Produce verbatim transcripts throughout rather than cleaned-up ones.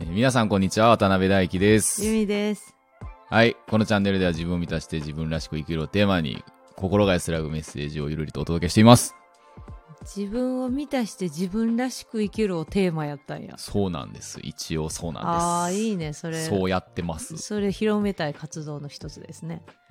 皆さんこんにちは、渡辺大輝です。 ゆみです。 はい、このチャンネルでは自分を満たして自分らしく生きるをテーマに心が安らぐメッセージをゆるりとお届けしています。 自分を満たして自分らしく生きるをテーマやったんや。 そうなんです。一応そうなんです。 ああ、いいね。それそうやってます。 それ広めたい活動の一つですね。 うん、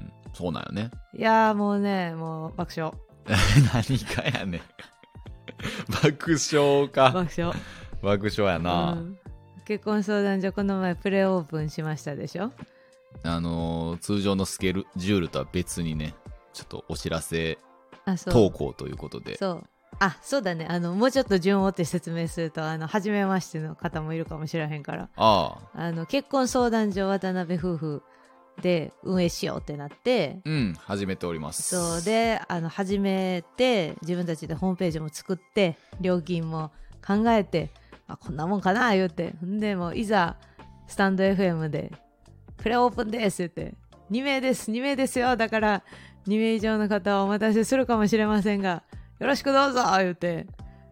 そうなんよね。 いやーもうね、もう爆笑。 何かやねん。爆笑か。 爆笑。 爆笑やな、 うん、結婚相談所この前プレオープンしましたでしょ。 あのー、通常のスケルジュールとは別にね、ちょっとお知らせ投稿ということで。 そう。あ、そうだね。あのもうちょっと順を追って説明すると、あの初めましての方もいるかもしれへんから、 ああ、 あの結婚相談所渡辺夫婦で運営しようってなって、 うん始めております。 そうで、あの始めて自分たちでホームページも作って料金も考えて、あこんなもんかな言うて、んでもういざスタンド エフエム でプレオープンですって言って、にめいですにめいですよ、だからにめい以上の方はお待たせするかもしれませんがよろしくどうぞ言うて、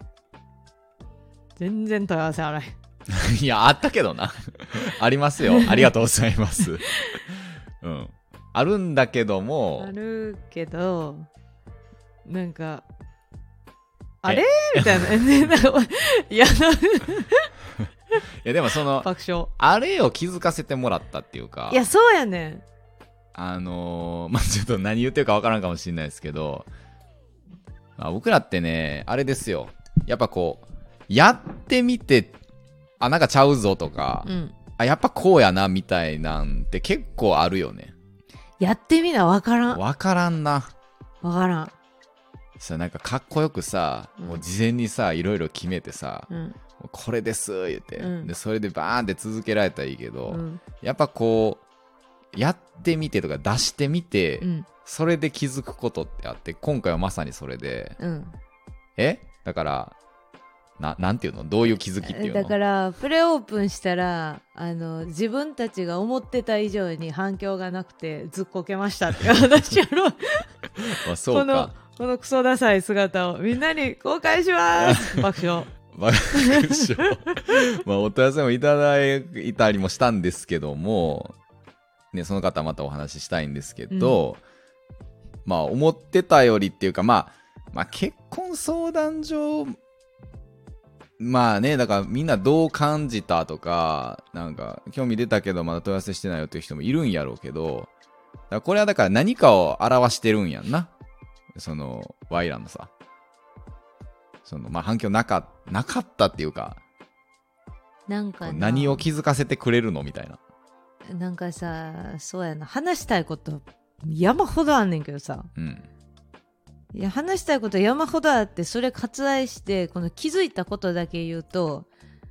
全然問い合わせあらへん。 いやあったけどな。ありますよ、ありがとうございます。うん、あるんだけども、 あるけどなんかあれみたいな。いやいやでもその爆笑、 あれを気づかせてもらったっていうか、 いやそうやねん。 あのー、まあちょっと何言ってるかわからんかもしれないですけど、まあ、僕らってねあれですよ、やっぱこうやってみて、あなんかちゃうぞとか、うん、あやっぱこうやなみたいなんて結構あるよね。 やってみなわからん。 わからんな。 わからん。 さなんかかっこよくさ、うん、もう事前にさいろいろ決めてさ、うん、これです言って、うん、でそれでバーンって続けられたらいいけど、うん、やっぱこうやってみてとか出してみて、うん、それで気づくことってあって、今回はまさにそれで、うん、えだからななんていうの、どういう気づきっていうの。 だからプレオープンしたら、あの自分たちが思ってた以上に反響がなくてずっこけましたって話やろ。 あそうか。 このこのクソダサい姿をみんなに公開します爆笑爆笑。まあお問い合わせもいただいたりもしたんですけどもね、その方またお話ししたいんですけど、うん、まあ思ってたよりっていうか、まあ、まあ結婚相談所、まあね、だからみんなどう感じたとか、なんか興味出たけどまだ問い合わせしてないよっていう人もいるんやろうけど、だからこれはだから何かを表してるんやんな、そのワイらのさ、そのまあ反響なかなかったっていうか、 なんか何を気づかせてくれるのみたいな。 なんかさ、そうやな、話したいこと山ほどあんねんけどさ、うん、いや話したいこと山ほどあって、それ割愛してこの気づいたことだけ言うと、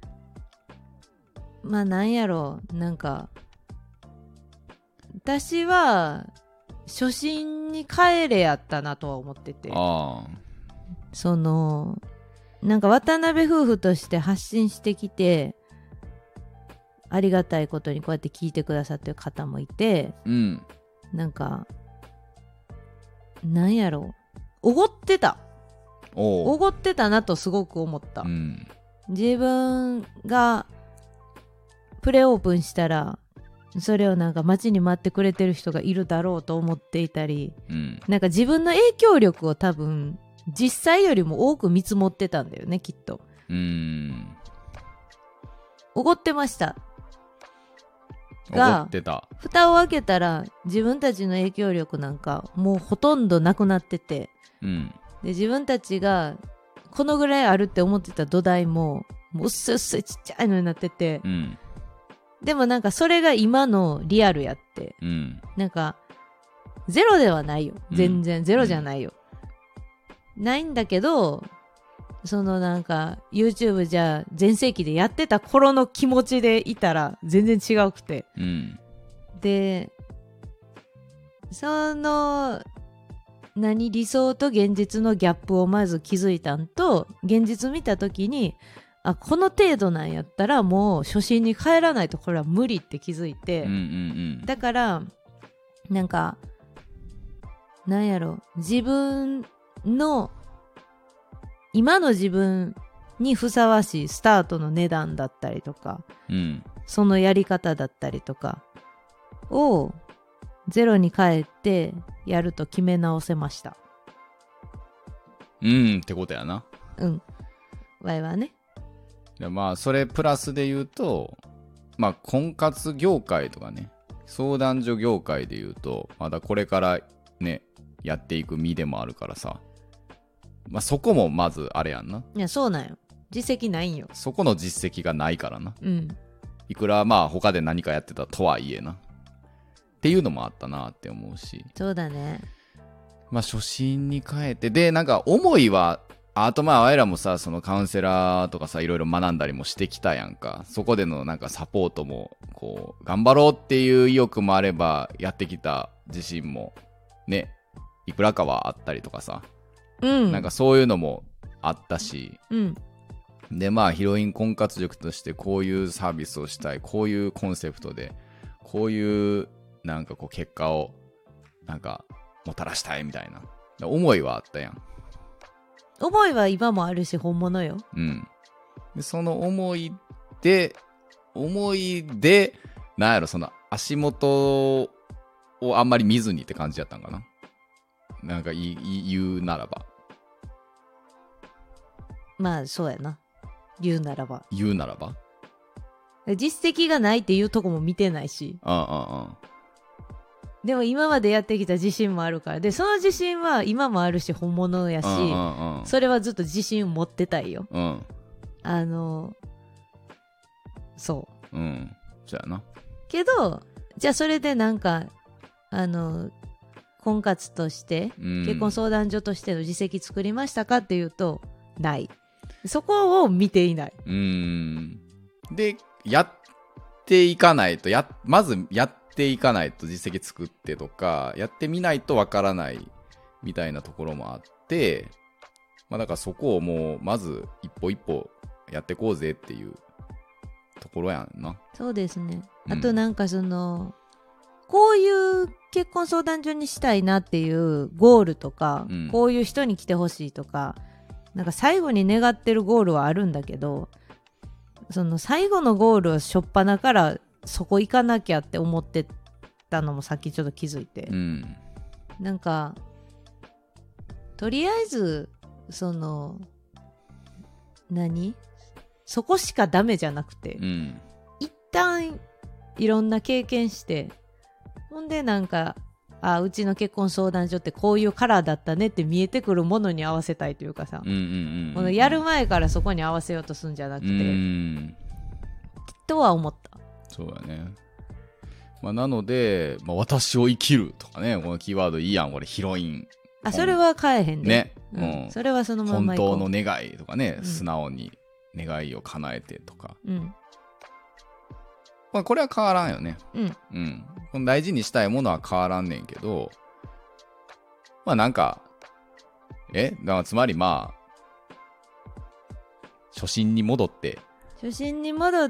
まあなんやろう、なんか私は初心に帰れやったなとは思ってて、あそのなんか渡辺夫婦として発信してきてありがたいことにこうやって聞いてくださってる方もいて、うん、なんかなんやろう、おごってたおごってたなとすごく思った、うん、自分がプレオープンしたらそれをなんか待ちに待ってくれてる人がいるだろうと思っていたり、うん、なんか自分の影響力を多分実際よりも多く見積もってたんだよね、きっと。うーん、おごってましたが、蓋を開けたら自分たちの影響力なんかもうほとんどなくなってて、うん、で自分たちがこのぐらいあるって思ってた土台ももううっすうっすちっちゃいのになってて、うん、でもなんかそれが今のリアルやって、うん、なんかゼロではないよ、全然、うん、ゼロじゃないよ、うん、ないんだけど、そのなんか YouTube じゃ全盛期でやってた頃の気持ちでいたら全然違うくて、うん、でその何理想と現実のギャップをまず気づいたんと、現実見た時にあこの程度なんやったらもう初心に帰らないとこれは無理って気づいて、うんうんうん、だからなんかなんやろ、自分の今の自分にふさわしいスタートの値段だったりとか、 うん、 そのやり方だったりとかをゼロに変えてやると決め直せました。 うんってことやな。 うんわいはね。 でまあそれプラスで言うと、まあ婚活業界とかね、相談所業界で言うとまだこれからねやっていく身でもあるからさ、まあそこもまずあれやんな。 いやそうなんよ、実績ないんよ。 そこの実績がないからな。 うん。 いくらまあ他で何かやってたとはいえなっていうのもあったなって思うし。 そうだね。 まあ初心に変えて、でなんか思いはあとまあ我らもさ、そのカウンセラーとかさいろいろ学んだりもしてきたやんか。そこでのなんかサポートもこう頑張ろうっていう意欲もあれば、やってきた自信もねいくらかはあったりとかさ、 うん、 なんかそういうのもあったし、 うん、 でまあヒロイン婚活塾としてこういうサービスをしたい、こういうコンセプトでこういうなんかこう結果をなんかもたらしたいみたいな思いはあったやん。 思いは今もあるし本物よ。 うんでその思いで思いでなんやろ、その足元をあんまり見ずにって感じやったんかな。なんか言い言うならばまあそうやな。言うならば言うならば実績がないっていうとこも見てないし、 ああああでも今までやってきた自信もあるから、でその自信は今もあるし本物やし、 うんうんうん、 それはずっと自信を持ってたいよ。 うん、 あのそううんそうやな。 けどじゃあそれでなんかあの婚活として、うん、結婚相談所としての実績作りましたかっていうとない。そこを見ていない。 うーんでやっていかないと、やまずやっていかないと実績作ってとかやってみないとわからないみたいなところもあって、まあだからそこをもうまず一歩一歩やってこうぜっていうところやんな。 そうですね。あとなんかその、うん、こういう結婚相談所にしたいなっていうゴールとか、うん、こういう人に来てほしいとか、なんか最後に願ってるゴールはあるんだけど、その最後のゴールはしょっぱなからそこ行かなきゃって思ってたのもさっきちょっと気づいて、うん、なんかとりあえずその何そこしかダメじゃなくて、うん、一旦いろんな経験して、ほんでなんかあうちの結婚相談所ってこういうカラーだったねって見えてくるものに合わせたいというかさ、このやる前からそこに合わせようとするんじゃなくて、うん、とは思った。 そうだね。まあ、なので、まあ、私を生きるとかね、このキーワードいいやん、これヒロイン。 あ、それは変えへんで、 ね、 うんうん、それはそのまま本当の願いとかね、うん、素直に願いを叶えてとか、うん、まあ、これは変わらんよね。うん。うん。この大事にしたいものは変わらんねんけど、まあなんか、えだからつまりまあ、初心に戻って。 初心に戻って、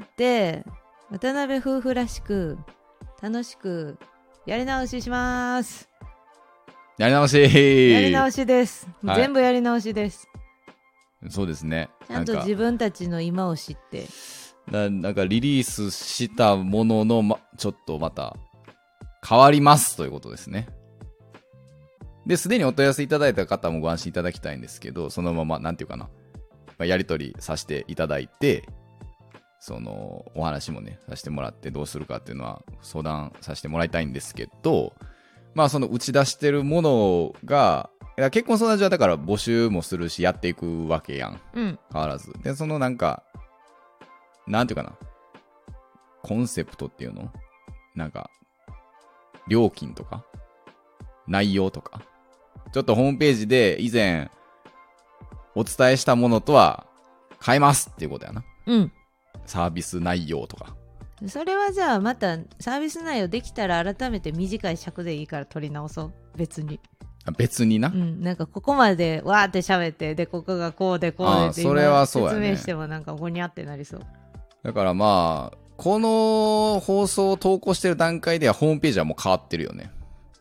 渡辺夫婦らしく、楽しく、やり直しします。 やり直しやり直しです。はい、全部やり直しです。 そうですね。 ちゃんと自分たちの今を知って。 な, なんかリリースしたものの、ま、ちょっとまた変わりますということですね。で、すでにお問い合わせいただいた方もご安心いただきたいんですけど、そのままなんていうかな、まあ、やり取りさせていただいて、そのお話もねさせてもらってどうするかっていうのは相談させてもらいたいんですけど、まあその打ち出してるものが、いや結婚相談所はだから募集もするしやっていくわけやん、うん、変わらず。でそのなんかなんていうかな、コンセプトっていうの、なんか料金とか内容とか、ちょっとホームページで以前お伝えしたものとは変えますっていうことやな。うん。サービス内容とか。 それはじゃあまたサービス内容できたら改めて短い尺でいいから取り直そう。別に。 別にな。 うん。なんかここまでわーって喋ってでここがこうでこうでってそれはそうやね、 説明してもなんかゴニャってなりそう。 だからまあこの放送を投稿してる段階ではホームページはもう変わってるよね。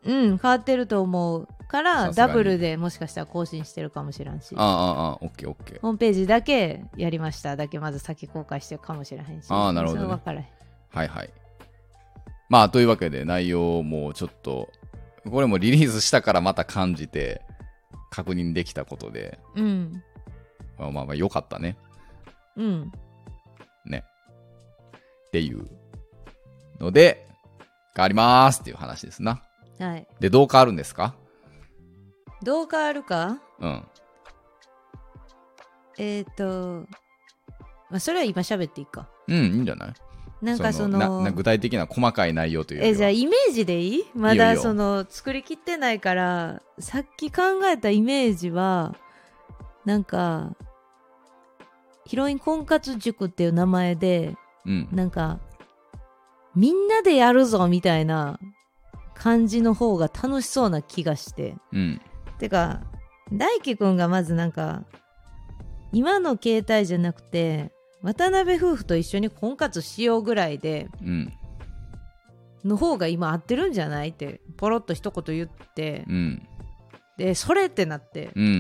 うん変わってると思うからダブルでもしかしたら更新してるかもしれんし、 ああああオッケーオッケー、 ホームページだけやりましただけまず先公開してるかもしれへんし、 ああなるほどね、 それ分からへん。 はいはい。まあというわけで内容もちょっとこれもリリースしたからまた感じて確認できたことで、 うん、 まあまあまあ良かったね。 うんね。っていうので変わりますっていう話ですな。 はい。 でどう変わるんですか？ どう変わるか？ うん。 えっ、ー、と、まあ、それは今喋っていいか。 うんいいんじゃない？ なんかそのなな具体的な細かい内容というよりは。 えじゃあイメージでいい？まいいよいいよだその作りきってないからさっき考えたイメージはなんかヒロイン婚活塾っていう名前で、 うん、 なんかみんなでやるぞみたいな感じの方が楽しそうな気がして、 うん、 てか大輝くんがまずなんか今の携帯じゃなくて渡辺夫婦と一緒に婚活しようぐらいで、 うん、 の方が今合ってるんじゃないってポロッと一言言って、 うん、 でそれってなって、 うんうん、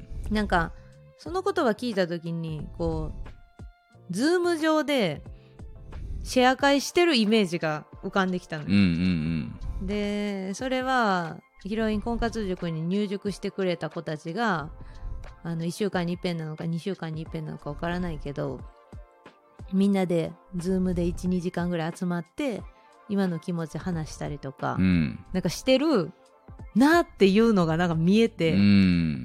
なんかその言葉聞いた時にこうズーム上でシェア会してるイメージが浮かんできたのよ、 うんうんうん、でそれはヒロイン婚活塾に入塾してくれた子たちがあのいっしゅうかんに一遍なのかにしゅうかんに一遍なのかわからないけどみんなでズームで いちにじかんぐらい集まって今の気持ち話したりとか、 うん、 なんかしてるなっていうのがなんか見えて、 うん、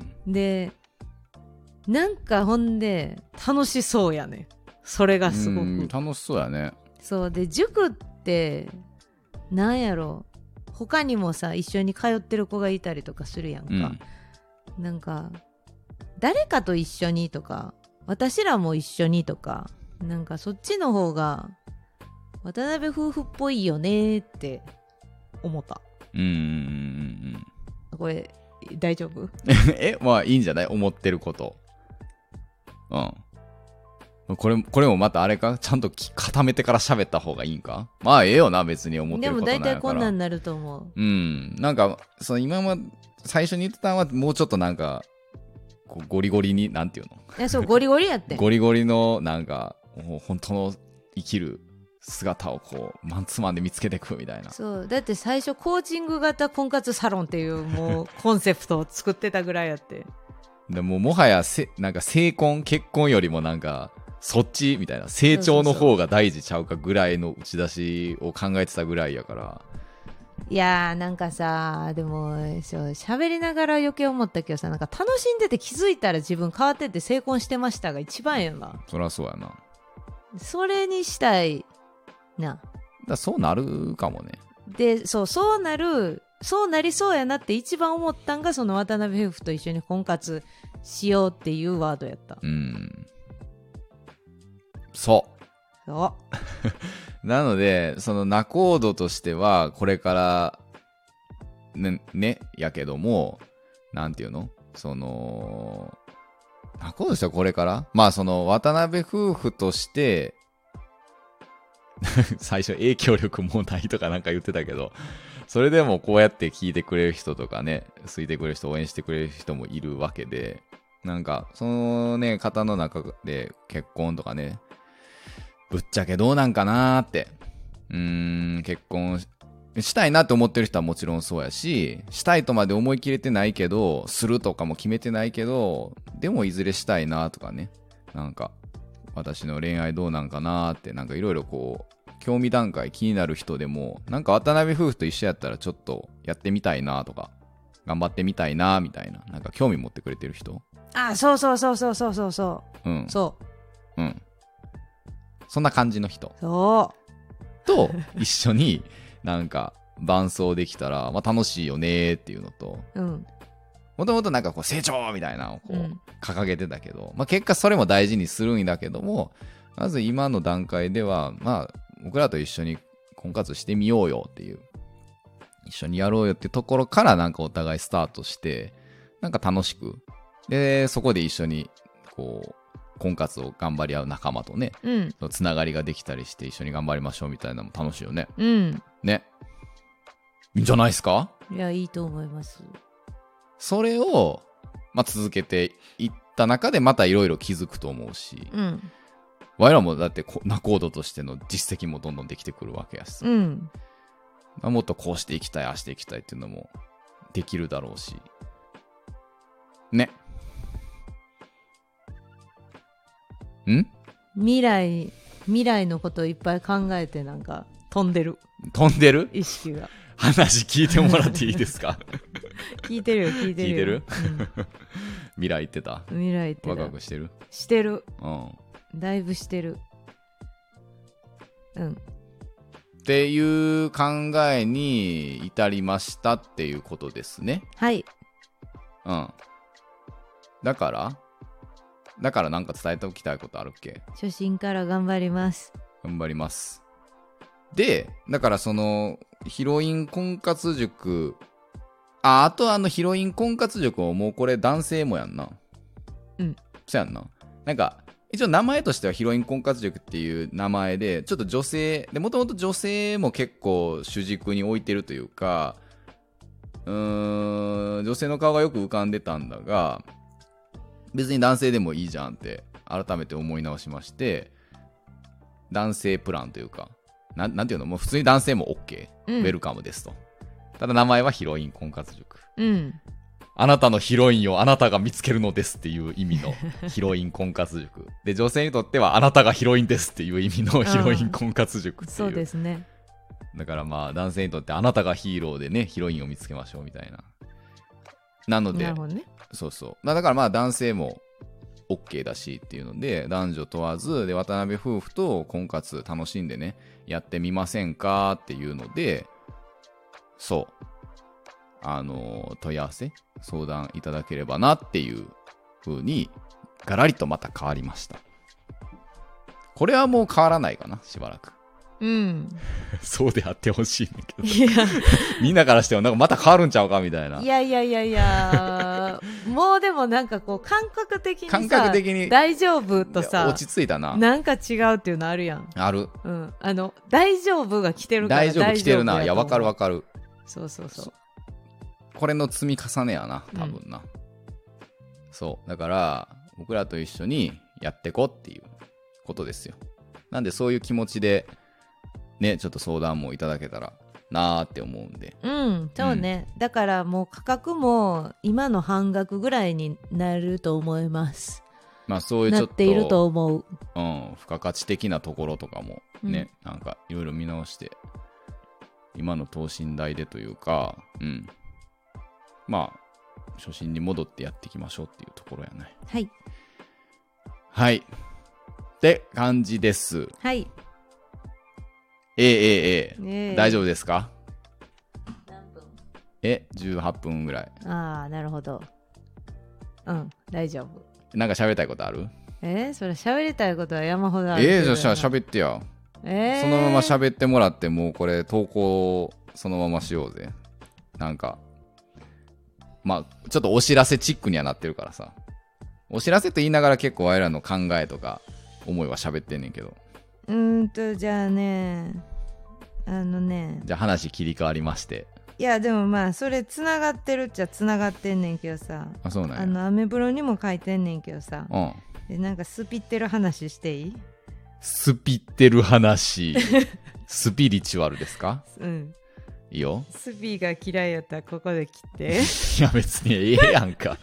でなんかほんで楽しそうやね、それがすごく、うん、 楽しそうやね。 そうで塾ってなんやろ他にもさ一緒に通ってる子がいたりとかするやんか、うん、なんか誰かと一緒にとか私らも一緒にとかなんかそっちの方が渡辺夫婦っぽいよねって思った。 うんうんうん、 これ大丈夫？ えまあいいんじゃない？思ってること。うんこれこれもまたあれかちゃんと固めてから喋った方がいいんか？まあええよな別に思ってることなんやから。 でも大体こんなんになると思う。 うんなんかその今ま最初に言ってたのはもうちょっとなんかこうゴリゴリになんていうの？ いやそうゴリゴリやってゴリゴリのなんかもう本当の生きる姿をこうマンツーマンで見つけていくみたいな。 そうだって最初コーチング型婚活サロンっていうもうコンセプトを作ってたぐらいやってでももはやせなんか成婚結婚よりもなんかそっちみたいな成長の方が大事ちゃうかぐらいの打ち出しを考えてたぐらいやから。 いやーなんかさでもそう喋りながら余計思ったけどさなんか楽しんでて気づいたら自分変わってて成婚してましたが一番やな。 そりゃそうやな。 それにしたいな。 だそうなるかもね。 でそうそうなるそうなりそうやなって一番思ったんがその渡辺夫婦と一緒に婚活しようっていうワードやった。 うんそうそうなのでその仲人としてはこれからね、ねやけどもなんていうのその仲人としてはこれからまあその渡辺夫婦として最初影響力もないとかなんか言ってたけどそれでもこうやって聞いてくれる人とかね好いてくれる人応援してくれる人もいるわけでなんかそのね方の中で結婚とかねぶっちゃけどうなんかなーってうーん結婚したいなって思ってる人はもちろんそうやししたいとまで思い切れてないけどするとかも決めてないけどでもいずれしたいなとかねなんか私の恋愛どうなんかなーってなんかいろいろこう興味段階気になる人でもなんか渡辺夫婦と一緒やったらちょっとやってみたいなとか頑張ってみたいなみたいななんか興味持ってくれてる人あそうそうそうそうそうそうそううんそううんそんな感じの人そうと一緒になんか伴奏できたら、まあ、楽しいよねっていうのともともとなんかこう成長みたいなのをこう掲げてたけど、うんまあ、結果それも大事にするんだけどもまず今の段階ではまあ僕らと一緒に婚活してみようよっていう一緒にやろうよってところからなんかお互いスタートしてなんか楽しくでそこで一緒にこう婚活を頑張り合う仲間とね、うん、つながりができたりして一緒に頑張りましょうみたいなのも楽しいよね。 うん、 ね。 いいんじゃないですか。 いや、いいと思います。 それを、まあ、続けていった中でまたいろいろ気づくと思うし、 うん、 我らもだって仲人としての実績もどんどんできてくるわけやし、 うん、 もっとこうしていきたいああしていきたいっていうのもできるだろうしね。ん未来未来のことをいっぱい考えてなんか飛んでる飛んでる意識が。 話聞いてもらっていいですか。 聞いてるよ聞いてるよ。 聞いてる、うん、未来行ってた。 未来行ってた。 ワクワクしてる。 してる、 うん、 だいぶしてる。うんっていう考えに至りましたっていうことですね。 はい。 うん。だからだからなんか伝えておきたいことあるっけ。 初心から頑張ります。 頑張ります。で、だからそのヒロイン婚活塾、あ、あとあのヒロイン婚活塾をもうこれ男性もやんな。 うん。 そうやんな。なんか一応名前としてはヒロイン婚活塾っていう名前で、ちょっと女性で、もともと女性も結構主軸に置いてるというか、うーん、女性の顔がよく浮かんでたんだが、別に男性でもいいじゃんって改めて思い直しまして、男性プランというか、な ん, なんていうの、もう普通に男性も OK、うん、ウェルカムですと。ただ名前はヒロイン婚活塾、 うん、 あなたのヒロインをあなたが見つけるのですっていう意味のヒロイン婚活塾で、女性にとってはあなたがヒロインですっていう意味のヒロイン婚活塾っていう。 そうですね。 だからまあ男性にとってあなたがヒーローでね、ヒロインを見つけましょうみたいな。なので、 なるほどね。 そうそう。だからまあ男性も OK だしっていうので、男女問わずで渡辺夫婦と婚活楽しんでねやってみませんかっていうので、そうあの問い合わせ相談いただければなっていう風にガラリとまた変わりました。これはもう変わらないかな、しばらく。 うん、 そうであってほしいんだけど、いやみんなからしてもなんかまた変わるんちゃうかみたいな。 いやいやいやいやもうでもなんかこう感覚的にさ、 感覚的に大丈夫とさ、 落ち着いたな。 なんか違うっていうのあるやん。 ある、 うん、あの大丈夫が来てるから。 大丈夫来てるな。いやわかるわかる。 そうそうそう。 これの積み重ねやな多分な、うん、そうだから僕らと一緒にやってこっていうことですよ。なんでそういう気持ちでね、ちょっと相談もいただけたらなーって思うんで。 うん、そうね、うん、だからもう価格も今の半額ぐらいになると思います。 まあそういうちょっとなっていると思う。 うん、付加価値的なところとかもね、うん、なんかいろいろ見直して今の等身大でというか、うん、まあ初心に戻ってやっていきましょうっていうところやね。 はいはいって感じです。 はい。 えー、えー、えー、 えー、 大丈夫ですか？ 何分？ えじゅうはっぷんぐらい。 ああなるほど。うん大丈夫。 なんか喋りたいことある？ えー、それ喋りたいことは山ほどあるけど。 えー、じゃあ喋ってや。 えー、 そのまま喋ってもらって、もうこれ投稿そのまましようぜ。なんかまあちょっとお知らせチックにはなってるからさ。お知らせと言いながら結構我らの考えとか思いは喋ってんねんけど。 うーんとじゃあねあのねじゃあ話切り替わりまして。 いやでもまあそれつながってるっちゃつながってんねんけどさ。 あそうなんや。 あのアメブロにも書いてんねんけどさ、 うん、 でなんかスピってる話していい？ スピってる話スピリチュアルですか？ うんいいよ。 スピが嫌いやったらここで切っていや別にええやんか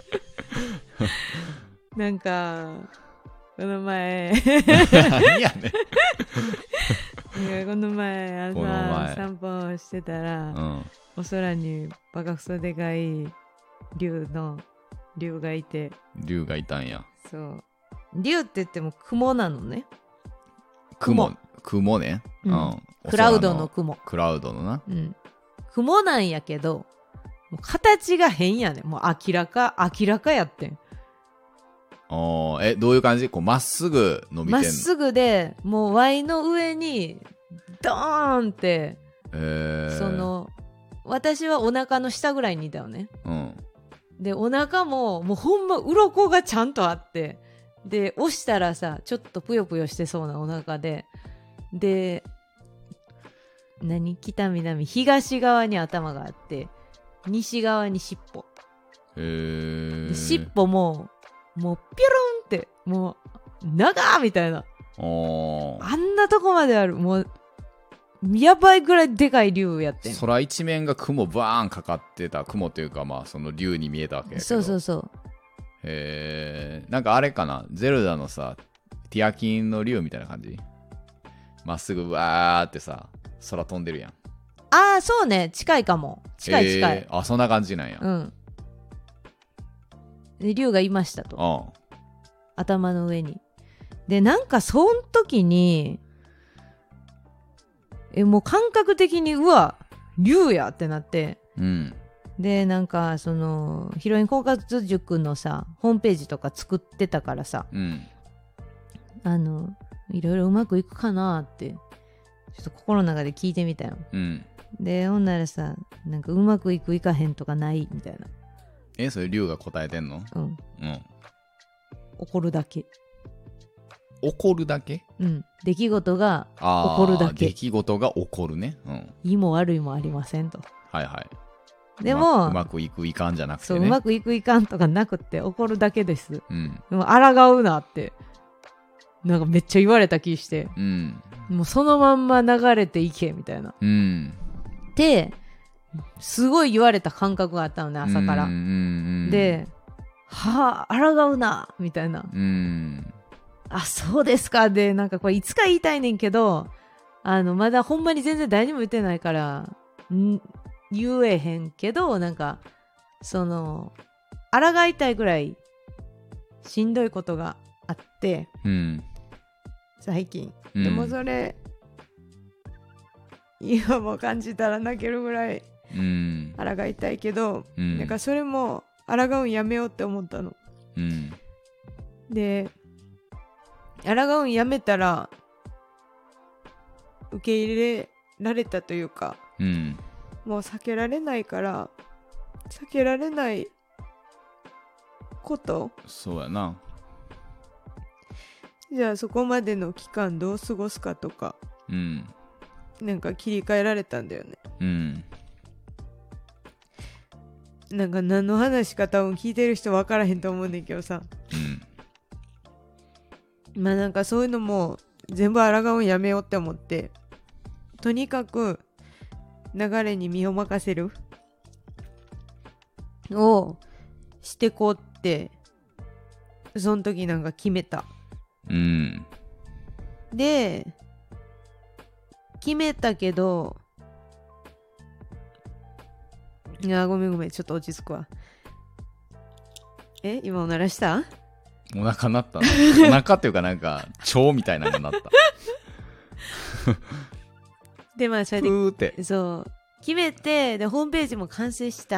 なんかこの前何やねんこの前朝散歩してたら、うん、お空にバカクソでかい竜の竜がいて。 竜がいたんや。 そう竜って言っても雲なのね。 雲雲ね、 うんうん、クラウドの雲。 クラウドのな、 うん、雲なんやけどもう形が変やねん。もう明らか明らかやってん。 おえどういう感じ？こうまっすぐ伸びてんの？ まっすぐでもう Y の上にドーンって、 えー、 その私はお腹の下ぐらいにいたよね、 うん、 でお腹ももうほんま鱗がちゃんとあって、で押したらさちょっとぷよぷよしてそうなお腹で、で何北南東側に頭があって西側に尻尾。 へえ。 尻尾ももうピョロンってもう長ーみたいな。あんなとこまである。もうやばいぐらいでかい竜やってん。 空一面が雲バーンかかってた。雲というかまあその竜に見えたわけやけど。 そうそうそう。 へえ。なんかあれかな、ゼルダのさティアキンの竜みたいな感じ。まっすぐわーってさ空飛んでるやん。 ああそうね、近いかも。近い近い、 えー、あそんな感じなんや。 うんで竜がいましたと、頭の上に。でなんかそん時にえもう感覚的にうわ竜やってなって、 うん、 でなんかそのヒロイン婚活塾のさホームページとか作ってたからさ、 うん、 あのいろいろうまくいくかなってちょっと心の中で聞いてみたよ、 うん、 でほんならさなんかうまくいくいかへんとかないみたいな。 えそれ竜が答えてんの？ うん、うん、怒るだけ。 怒るだけ？ うん、出来事が起こるだけ。 出来事が起こるね、うん、 いいも悪いもありませんと。 はいはい。 でもうまくいくいかんじゃなくてそうね。 うまくいくいかんとかなくって起こるだけです、 うん、 でも抗うなってなんかめっちゃ言われた気して、 うん、 もうそのまんま流れていけみたいな、 うん、 ですごい言われた感覚があったのね朝から、 うんうんうん、 ではあ抗うなみたいな、 うん、 あそうですか。でなんかこれいつか言いたいねんけどあのまだほんまに全然誰にも言ってないからん言えへんけどなんかその抗いたいぐらいしんどいことがあって、 うん、 最近、 うん、 でもそれ今も感じたら泣けるぐらい抗いたいけど、うん、なんかそれも抗うんやめようって思ったの、 うん、 で抗うんやめたら受け入れられたというか、 うん、 もう避けられないから避けられないこと。 そうやな。 じゃあそこまでの期間どう過ごすかとか、 うん、 なんか切り替えられたんだよね、 うん、 なんか何の話か多分聞いてる人分からへんと思うんだけどさ、うん、まあなんかそういうのも全部抗うんやめようって思って、とにかく流れに身を任せるをしてこうってその時なんか決めた、 うん、 で決めたけどいやごめんごめんちょっと落ち着くわ。え今おならした？ お腹なったの？お腹っていうかなんか腸みたいなのになったでまあそれでふーってそう決めて、でホームページも完成した。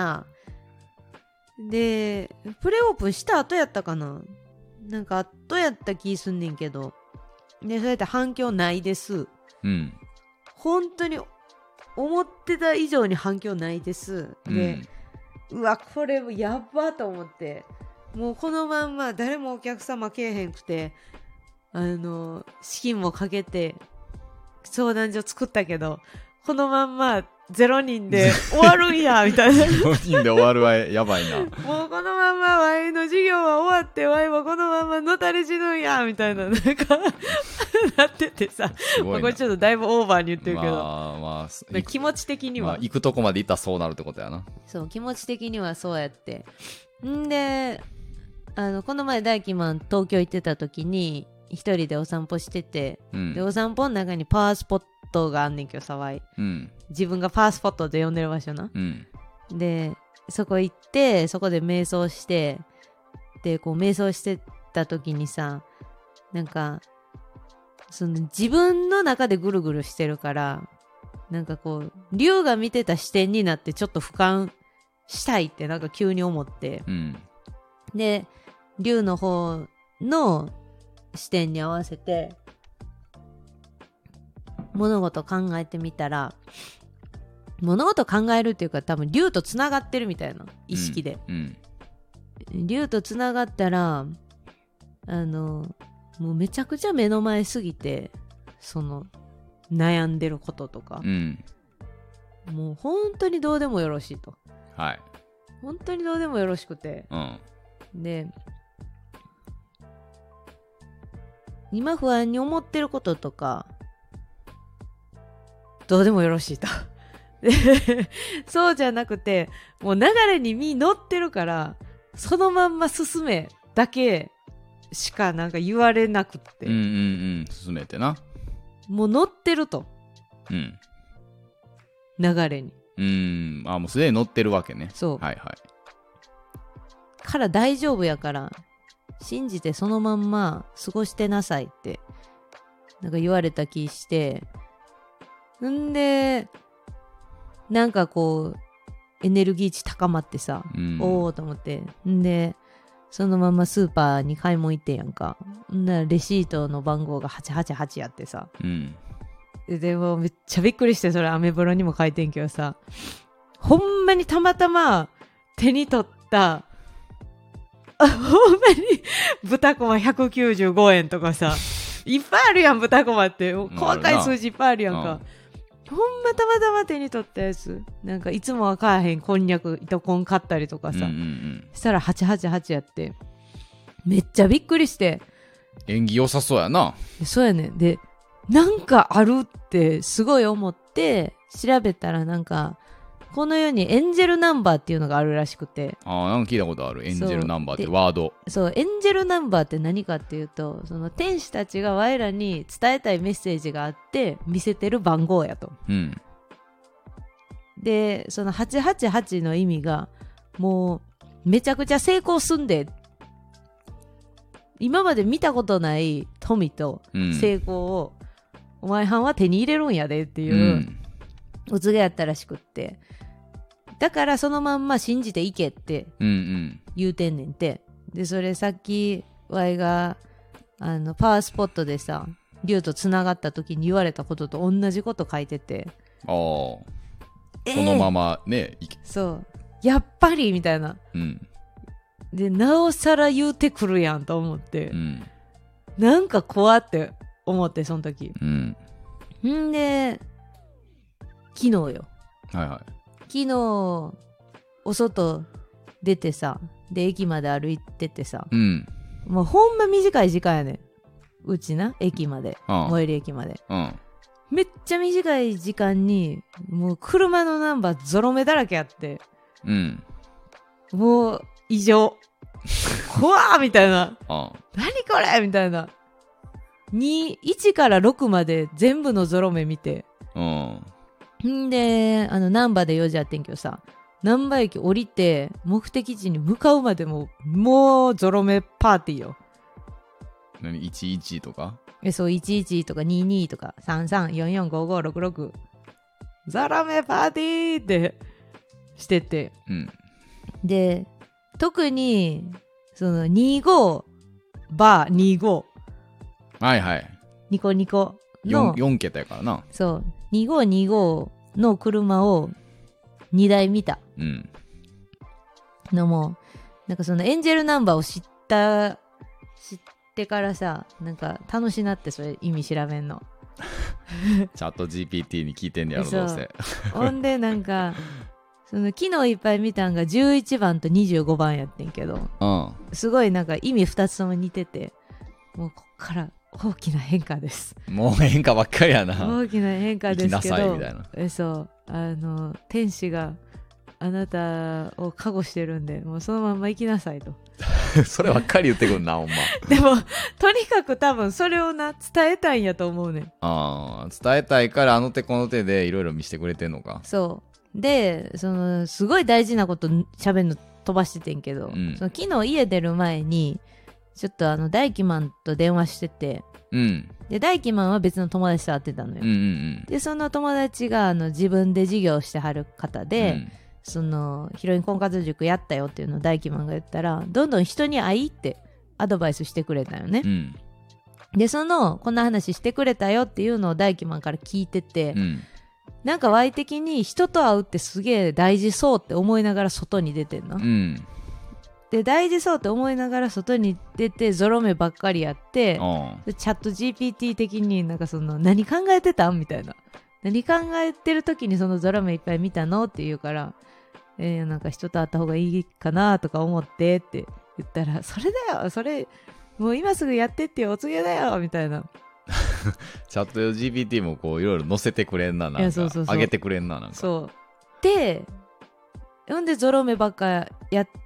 でプレオープンした後やったかな、なんか後やった気すんねんけど、でそうやって反響ないです、 うん、 本当に思ってた以上に反響ないです。で、うん、うわこれやばと思って、もうこのまんま誰もお客様来えへんくて、あの資金もかけて相談所作ったけどこのまんまゼロにんで終わるんやみたいなゼロにんで終わるはやばいな。 もうこのまんまワイの授業は終わってワイもこのままのたれ死ぬんやみたいななんかなっててさ、まあ、これちょっとだいぶオーバーに言ってるけど、まあまあ、気持ち的には、 まあ、行くとこまで行ったらそうなるってことやな。 そう気持ち的にはそうやってんで、あのこの前大輝マン東京行ってた時に一人でお散歩してて、うん、でお散歩の中にパワースポットがあんねんけどさワイ、うん、自分がパワースポットで呼んでる場所な、うん、でそこ行ってそこで瞑想してでこう瞑想してた時にさ、なんかその自分の中でぐるぐるしてるからなんかこう龍が見てた視点になってちょっと俯瞰したいってなんか急に思って、うん、で龍の方の視点に合わせて物事考えてみたら、物事考えるっていうか多分龍とつながってるみたいな意識で、うんうん、龍とつながったらあのもうめちゃくちゃ目の前すぎてその悩んでることとか、 うん、 もう本当にどうでもよろしいと、 はい、 本当にどうでもよろしくて、 うん、 で今不安に思ってることとかどうでもよろしいとそうじゃなくて、もう流れに身乗ってるからそのまんま進めだけしかなんか言われなくって、 うんうんうん、進めてな、 もう乗ってると、 うん、 流れに、 うん、あ、もうすでに乗ってるわけね。 そう、 はいはい、 から大丈夫やから信じてそのまんま過ごしてなさいってなんか言われた気して、んでなんかこうエネルギー値高まってさ、うん、おおと思って、んでそのままスーパーに買い物行ってやんか。んならレシートの番号がはちはちはちやってさ、うん、でもめっちゃびっくりして、それアメブロにも書いてんけどさ、ほんまにたまたま手に取ったほんまに豚こまひゃくきゅうじゅうごえんとかさ、いっぱいあるやん豚こまって、細かい数字いっぱいあるやんか。ほんまたまたま手に取ったやつ、なんかいつもは買えへんこんにゃく糸こん買ったりとかさ、うんうんうん、したらはちはちはちやって、めっちゃびっくりして、 縁起良さそうやな。 そうやねん。でなんかあるってすごい思って調べたら、なんかこの世にエンジェルナンバーっていうのがあるらしくて。 ああ、なんか聞いたことある、エンジェルナンバーってワード。 そう、エンジェルナンバーって何かっていうと、その天使たちが我らに伝えたいメッセージがあって見せてる番号やと、うん、でそのはちはちはちの意味が、もうめちゃくちゃ成功すんで、今まで見たことない富と成功を、うん、お前はんは手に入れるんやでっていうお告げやったらしくって、だからそのまんま信じていけって言うてんねんて、うんうん、でそれさっきワイがあのパワースポットでさ竜とつながった時に言われたことと同じこと書いてて、あ、 えー、そのままね、 そうやっぱりみたいな、うん、でなおさら言うてくるやんと思って、うん、なんか怖って思って、その時、うん、んで昨日よ、はいはい、昨日お外出てさ、で駅まで歩いててさ、うん、もうほんま短い時間やねん、うちな駅まで、最寄り駅まで、うん、めっちゃ短い時間にもう車のナンバーゾロ目だらけあって、うん、もう異常怖ーみたいな何これみたいな、にいちからろくまで全部のゾロ目見て、うん、んであの難波でよじやってんけどさ、難波駅降りて目的地に向かうまでももうゾロ目パーティーよ。 何いちいちとか、 えそういちいちとかにじゅうにとかさんさんよんよんごごろくろくゾロ目パーティーってしてて、うん、で特にそのにじゅうごバーにじゅうご、 はいはいニコニコの 4, よん桁やからな、 そうにじゅうごにじゅうごの車をにだい見た、うん、のもなんかそのエンジェルナンバーを知った知ってからさ、なんか楽しなって、それ意味調べんのチャット ジーピーティー に聞いてんねやろどうせほんでなんかその昨日いっぱい見たんがじゅういちばんとにじゅうごばんやってんけど、うん、すごいなんか意味ふたつとも似てて、もうこっから大きな変化です。 もう変化ばっかりやな。 大きな変化ですけど、 生きなさいみたいな。 えそうあの天使があなたを加護してるんで、もうそのまま生きなさいとそればっかり言ってくるなほんまでもとにかく多分それをな伝えたいんやと思うねん。 あー、伝えたいからあの手この手でいろいろ見せてくれてんのか。 そうで、そのすごい大事なこと喋るの飛ばしててんけど、うん、その昨日家出る前にちょっとあの大輝マンと電話してて、うん、で大輝マンは別の友達と会ってたのよ、うんうんうん、でその友達があの自分で授業してはる方で、うん、そのヒロイン婚活塾やったよっていうのを大輝マンが言ったら、どんどん人に会いってアドバイスしてくれたよね、うん、でそのこんな話してくれたよっていうのを大輝マンから聞いてて、うん、なんかワイ的に人と会うってすげえ大事そうって思いながら外に出てんの、うん、 で大事そうって思いながら外に出てゾロ目ばっかりやって、 うん、 チャット ジーピーティー 的になんかその何考えてたんみたいな、何考えてる時にそのゾロ目いっぱい見たのって言うから、えー、なんか人と会った方がいいかなとか思ってって言ったら、それだよそれもう今すぐやってってよお告げだよみたいな。 チャット ジーピーティー もこういろいろ載せてくれんな、なんかいやそうそうそう上げてくれんな、なんかそうでほんでゾロ目ばっかやって、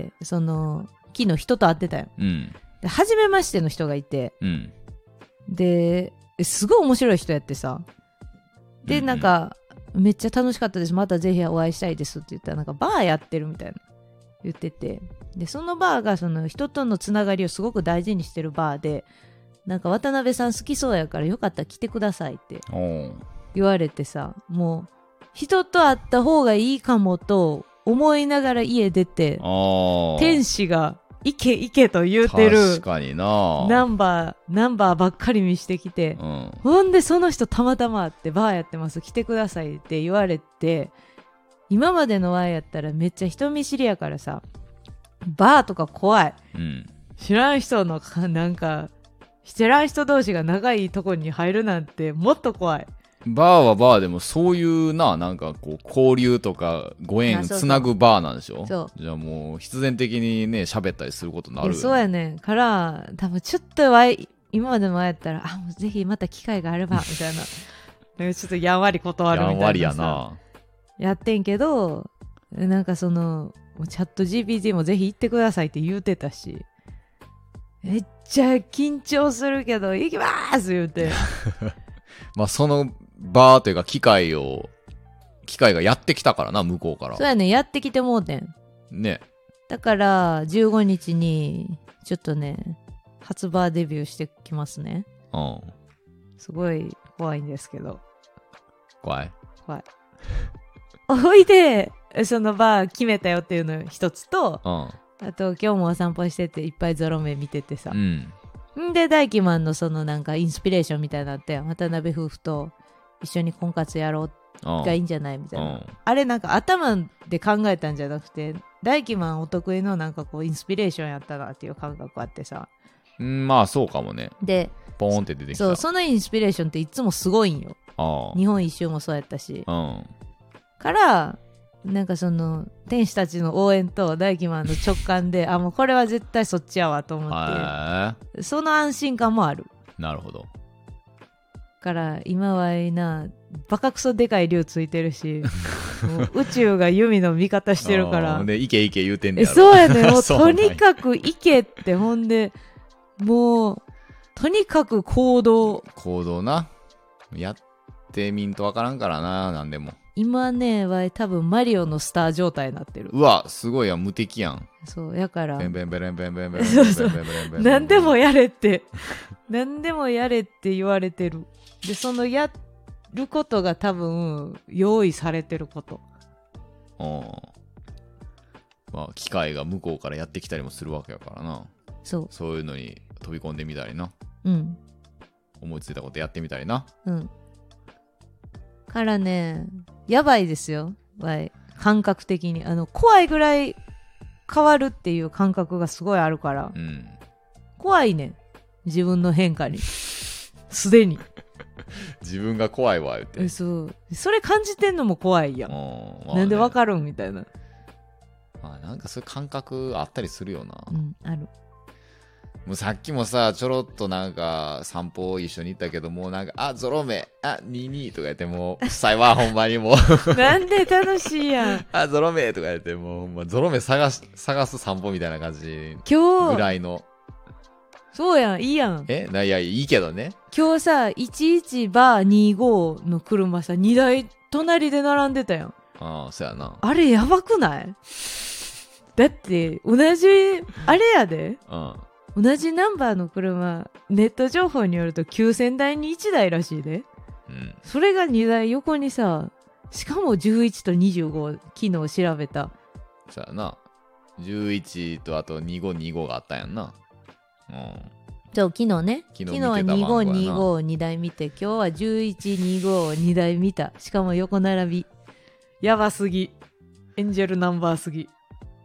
その昨日人と会ってたよ、 うん、 で初めましての人がいて、 うん、 ですごい面白い人やってさ、で、うんうん、なんかめっちゃ楽しかったです、またぜひお会いしたいですって言ったら、なんかバーやってるみたいな言ってて、でそのバーがその人とのつながりをすごく大事にしてるバーで、なんか渡辺さん好きそうやからよかったら来てくださいって言われてさ、もう人と会った方がいいかもと思いながら家出て、天使が行け行けと言うてる、 確かにな、 ナンバーナンバーばっかり見してきて、うん、ほんでその人たまたま会ってバーやってます来てくださいって言われて、今までのワイやったらめっちゃ人見知りやからさ、バーとか怖い、うん、知らん人のなんか知らん人同士が仲いいとこに入るなんてもっと怖い。 バーはバーでもそういうな、なんかこう交流とかご縁つなぐバーなんでしょ。そうじゃあもう必然的にね喋ったりすることになるよね。 そうやねんから多分ちょっとワイ今までのワイやったら、あもうぜひまた機会があればみたいななんかちょっとやんわり断るみたいなさ、 やんわりやなやってんけど、なんかそのチャット ジーピーティー もぜひ行ってくださいって言うてたし、めっちゃ緊張するけど行きまーす言うてまあそのバーというか機械を機械がやってきたからな、向こうから。 そうやね、やってきてもうてんね。 だからじゅうごにちにちょっとね初バーデビューしてきますね。うん。すごい怖いんですけど。 怖い怖いおいでそのバー決めたよっていうの一つと、うん、あと今日もお散歩してていっぱいゾロ目見ててさ、うん、んで大輝マンのそのなんかインスピレーションみたいなのあって渡辺夫婦と一緒に婚活やろうがいいんじゃないみたいな、うん、あれなんか頭で考えたんじゃなくて大輝マンお得意のなんかこうインスピレーションやったなっていう感覚あってさ、 うん、まあそうかもね。 でポーンって出てきた。 そうそのインスピレーションっていつもすごいんよ。日本一周もそうやったし、うん、からなんかその天使たちの応援と大輝マンの直感であもうこれは絶対そっちやわと思ってその安心感もある。 なるほど。 から今はいなバカクソでかい竜ついてるしもう宇宙がユミの味方してるからでイケイケ言うてんねやろ。 そうやねもうとにかくイケってほんでもうとにかく行動行動なやってみんとわからんからな。なんでも今ねは多分マリオのスター状態になってる。 うわすごいやん、無敵やん。 そうやからベンベンベレンベンベンベンベンベンベンベン何でもやれって何でもやれって言われてる。でそのやることが多分用意されてること。 うんまあ機械が向こうからやってきたりもするわけやからな。 そうそういうのに飛び込んでみたりな。 うん思いついたことやってみたりな。 うんからねやばいですよ感覚的にあの怖いぐらい変わるっていう感覚がすごいあるから、うん、怖いねん自分の変化にすでに自分が怖いわ言って。 そうそれ感じてんのも怖いやん、まあね、なんでわかるんみたいな。 まあなんかそういう感覚あったりするよな。 うんある。 もうさっきもさちょろっとなんか散歩一緒に行ったけどもうなんかあゾロ目あににとか言ってもううっさいわほんまにもうなんで楽しいやんあゾロ目とか言ってもうほんまゾロ目探し探す散歩みたいな感じ今日ぐらいの。 そうやんいいやん。 えないやいいけどね。 今日さいちいちバーにじゅうごの車さにだい隣で並んでたやん。 ああそうやな。 あれやばくないだって同じあれやで、うん同じナンバーの車ネット情報によるときゅうせんだいにいちだいらしいで、うん、それがにだい横にさしかもじゅういちとにじゅうご昨日調べた。 そうやなじゅういちとあとにじゅうご、にじゅうごがあったんやんな。うんそう昨日ね昨日はにじゅうご、にじゅうごをにだい見て今日はじゅういち、にじゅうごをにだい見た。しかも横並びやばすぎエンジェルナンバーすぎ。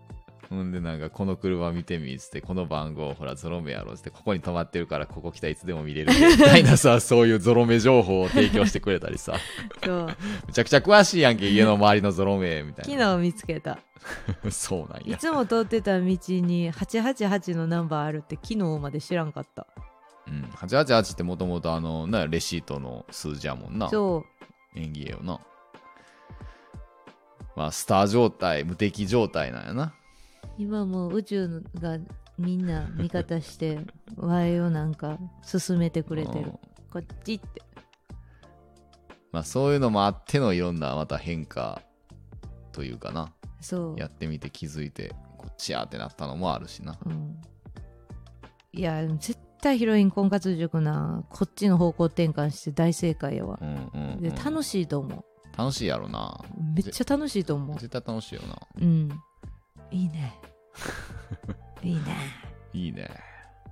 ほんでなんかこの車見てみっつってこの番号ほらゾロ目やろっつってここに止まってるからここ来たらいつでも見れるみたいなさそういうゾロ目情報を提供してくれたりさそうめちゃくちゃ詳しいやんけ家の周りのゾロ目みたい昨な日見つけたそうなんやいつも通ってた道にはちはちはちのナンバーあるって昨日まで知らんかった。 うん、はちはちはちってもともとあのなレシートの数字やもんな。 そう縁起えよな。まあスター状態無敵状態なんやな。 今もう宇宙がみんな味方してワイをなんか進めてくれてるこっちって。 まあそういうのもあってのいろんなまた変化というかな。 そうやってみて気づいてこっちやってなったのもあるしな。 うん、いや絶対ヒロイン婚活塾なこっちの方向転換して大正解やわ、 うんうんうん、 で楽しいと思う。 楽しいやろな。 めっちゃ楽しいと思う。 絶対楽しいよな。 うんいいねいいねいいね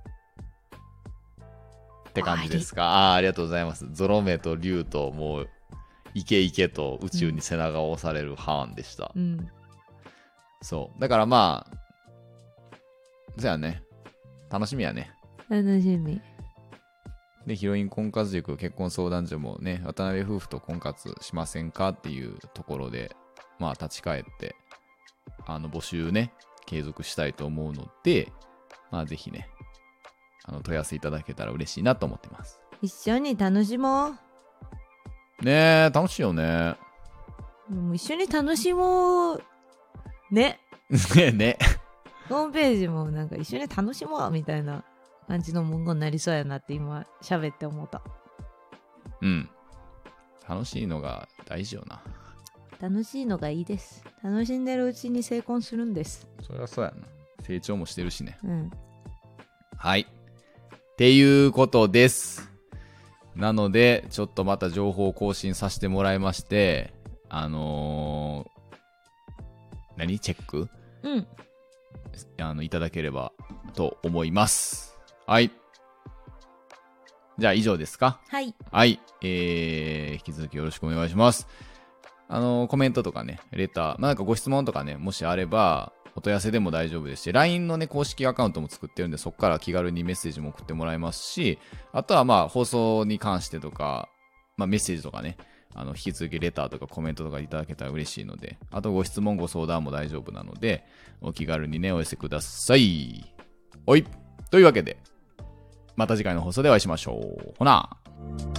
って感じですか。ああありがとうございます。ゾロ目と竜ともうイケイケと宇宙に背中を押されるハーンでした、 うん、 そうだからまあそうやね楽しみやね。 楽しみでヒロイン婚活塾結婚相談所もね渡辺夫婦と婚活しませんかっていうところでまあ立ち返ってあの募集ね継続したいと思うのでまあぜひねあの問い合わせいただけたら嬉しいなと思ってます。 一緒に楽しもうねえ楽しいよね。 もう一緒に楽しもうねねねホームページもなんか一緒に楽しもうみたいな感じの文言になりそうやなって今喋って思った。 うん楽しいのが大事よな。 楽しいのがいいです。楽しんでるうちに成婚するんです。 そりゃそうやな。成長もしてるしね。 うん。 はいっていうことです。なのでちょっとまた情報を更新させてもらいましてあのー、何チェックうんあのいただければと思います。はいじゃあ以上ですか。 はいはいえー、引き続きよろしくお願いします。あのー、コメントとかねレター、まあ、なんかご質問とかねもしあればお問い合わせでも大丈夫ですし ライン のね公式アカウントも作ってるんでそこから気軽にメッセージも送ってもらえますしあとはまあ放送に関してとか、まあ、メッセージとかねあの引き続きレターとかコメントとかいただけたら嬉しいのであとご質問ご相談も大丈夫なのでお気軽にねお寄せください。おいというわけでまた次回の放送でお会いしましょう。ほな。